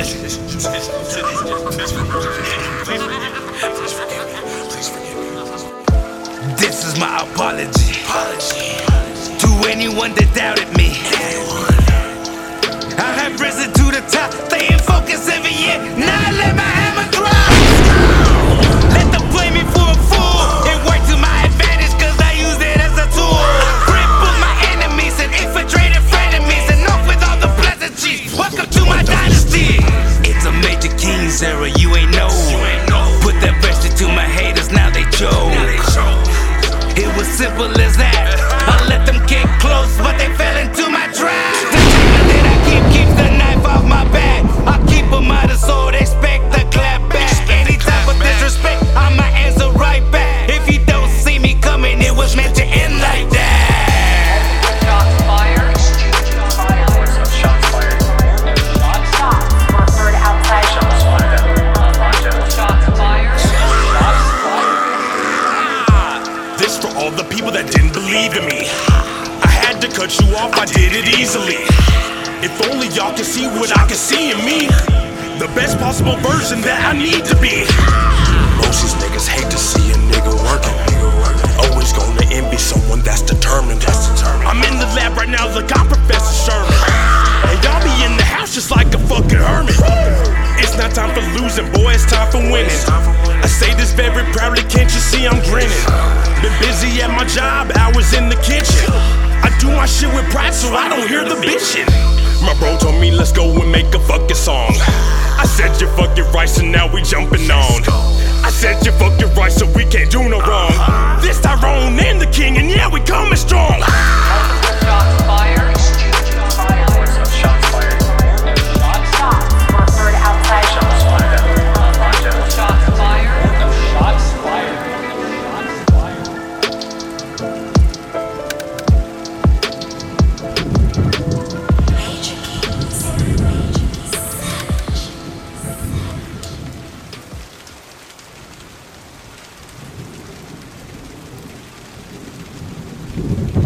This is my apology to anyone that doubted me. I have risen to the top, staying focused every year. Now I let my hammer drop. Let them play me for a fool. It worked to my advantage, cause I used it as a tool. Crippled my enemies and infiltrated frenemies, and off with all the pleasantries. Welcome to my dynasty. It's a Major Kings era, you ain't know. Put that verse to my haters, now they choke. It was simple as that. I let them get close, but they fell into my trap. The tailor that I keeps the knife off my back. I keep them out of so they expect the clap back. Any type of disrespect, I'ma answer right back. If you don't see me coming, it was meant to end like that. Shots fired. Shots fired. Shots were heard outside. Shots fired. Shots fired. This for all the people that didn't believe in me. I had to cut you off, I did it easily. If only y'all can see what I can see in me, the best possible version that I need to be. Most these niggas hate to see a nigga working. Always gonna envy someone that's determined. I'm in the lab right now, look, I'm Professor Sherman. And y'all be in the house just like a fucking hermit. It's not time for losing, boy, it's time for winning. I say this very proudly, can't you see I'm grinning? Been busy at my job, hours in the kitchen. I do my shit with pride so I don't hear the bitching. My bro told me let's go and make a fucking song. I said you're fucking right, so now we jumping on. I said you're fucking right, so we can't do no wrong. This Tyrone and the king, and yeah, we coming strong. Shots fired. Shots fired. Shots were heard outside. Shots fired. Shots fired. Shots fired. Major Kings.